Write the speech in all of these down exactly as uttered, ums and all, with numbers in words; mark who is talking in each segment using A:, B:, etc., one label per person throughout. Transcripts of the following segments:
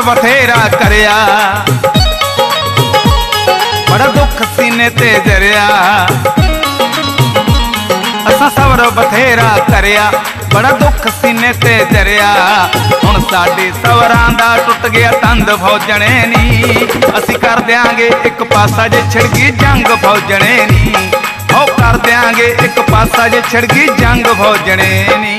A: बथेरा करया, बड़ा दुख सीने ते जरिया। असां सबर बथेरा करया, बड़ा दुख सीने ते जरिया। हुण साडी सवरां दा टुट गया तंद फौजणे नी, असी कर देंगे एक पासा जे छिड़गी जंग फौजणे नी। हो कर देंगे एक पासा जे छिड़गी जंग फौजणे नी।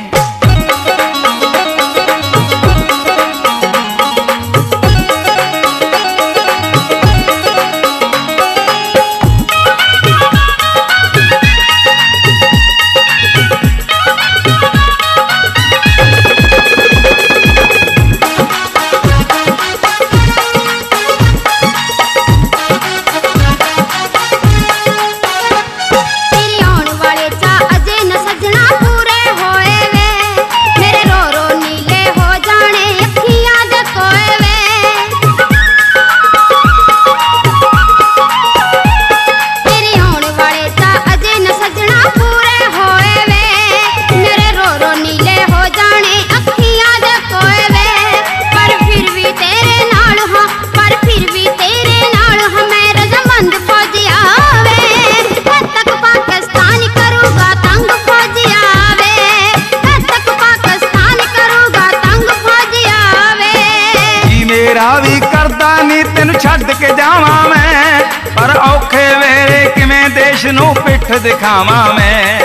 A: भी करदा नी तेनू छड्ड के जावां मैं, पर औखे वेले किवें देश नू पिठ दिखावां मैं।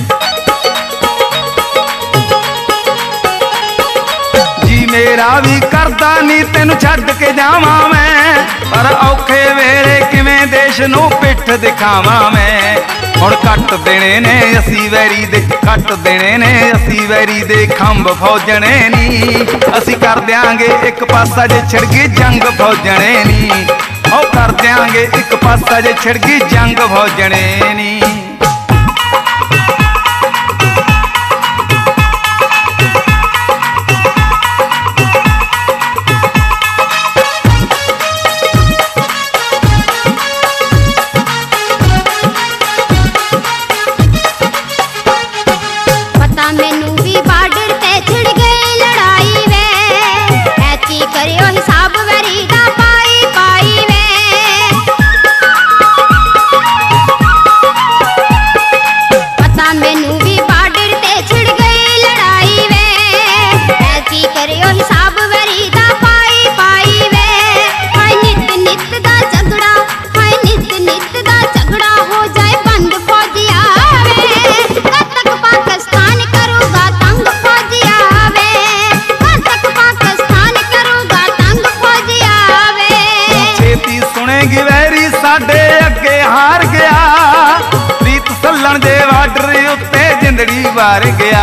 A: जी मेरा भी करदा नी तेनू छड्ड के जावां मैं, पर औखे वेले किवें देश नू पिठ दिखावां मैं। हुण कट देने ने असी वैरी दे, कट देने ने असी वैरी दे खंभ फौजणे नी, असी कर देंगे एक पासा जे छिड़गी जंग फौजणे नी। ओ कर देंगे एक पासा जे छिड़गी जंग फौजणे नी। साडे अगे हार गया, प्रीत सल्लण दे वाडर उत्ते जिंदड़ी वार गया।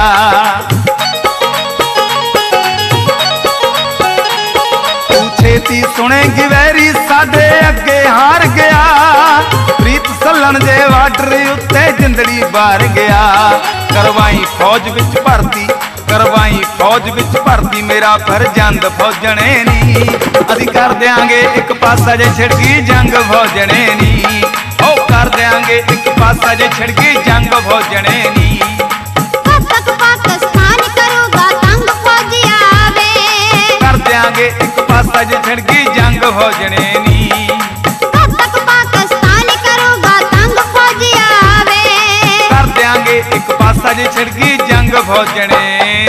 A: तू छेती सुनेगी वैरी साडे अगे हार गया, प्रीत सल्लण दे वाडर उत्ते जिंदड़ी वार गया। करवाई फौज विच भर्ती, करवाई फौज विच भर्ती मेरा फरजंद फौजणे नी, असी कर देंगे एक पासा जे छिड़गी जंग फौजणे नी। ओ कर देंगे एक पासा जे छिड़गी जंग फौजणे नी।
B: कब तक पाकिस्तान करूगा तंग फौजी आवे,
A: कर देंगे एक पासा जे छिड़गी जंग फौजणे नी।
B: कब तक पाकिस्तान करूगा तंग फौजी आवे,
A: कर देंगे एक पासा जे छिड़गी जंग फौजणे।